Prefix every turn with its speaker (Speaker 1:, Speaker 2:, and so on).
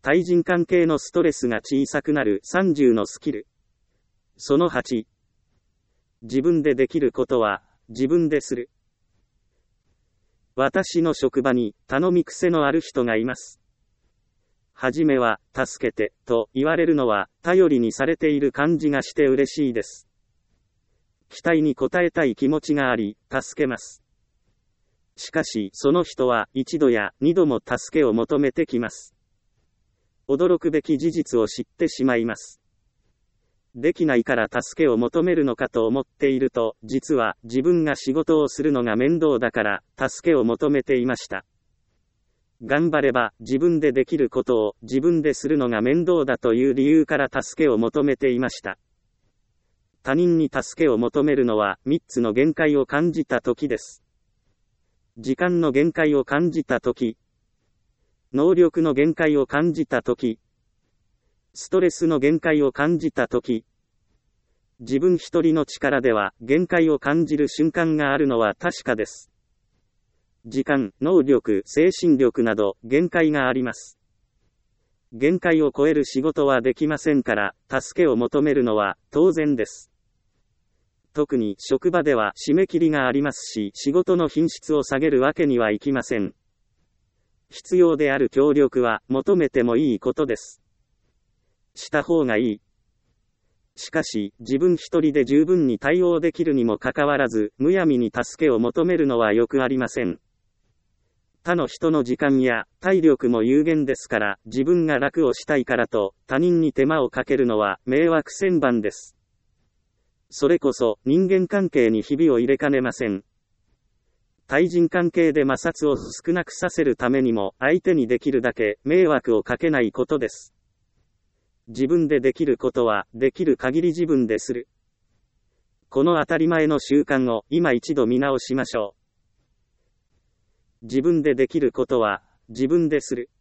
Speaker 1: 対人関係のストレスが小さくなる30のスキル。その8。自分でできることは、自分でする。私の職場に頼み癖のある人がいます。はじめは、助けて、と言われるのは、頼りにされている感じがして嬉しいです。期待に応えたい気持ちがあり、助けます。しかし、その人は、1度や2度も助けを求めてきます。驚くべき事実を知ってしまいます。できないから助けを求めるのかと思っていると、実は自分が仕事をするのが面倒だから、助けを求めていました。頑張れば自分でできることを自分でするのが面倒だという理由から助けを求めていました。他人に助けを求めるのは3つの限界を感じた時です。時間の限界を感じた時、能力の限界を感じた時、ストレスの限界を感じた時、自分一人の力では限界を感じる瞬間があるのは確かです。時間、能力、精神力など限界があります。限界を超える仕事はできませんから、助けを求めるのは当然です。特に職場では締め切りがありますし、仕事の品質を下げるわけにはいきません。必要である協力は求めてもいいことです。した方がいい。しかし、自分一人で十分に対応できるにもかかわらず、むやみに助けを求めるのはよくありません。他の人の時間や体力も有限ですから、自分が楽をしたいからと他人に手間をかけるのは迷惑千万です。それこそ人間関係にひびを入れかねません。対人関係で摩擦を少なくさせるためにも、相手にできるだけ迷惑をかけないことです。自分でできることは、できる限り自分でする。この当たり前の習慣を今一度見直しましょう。自分でできることは、自分でする。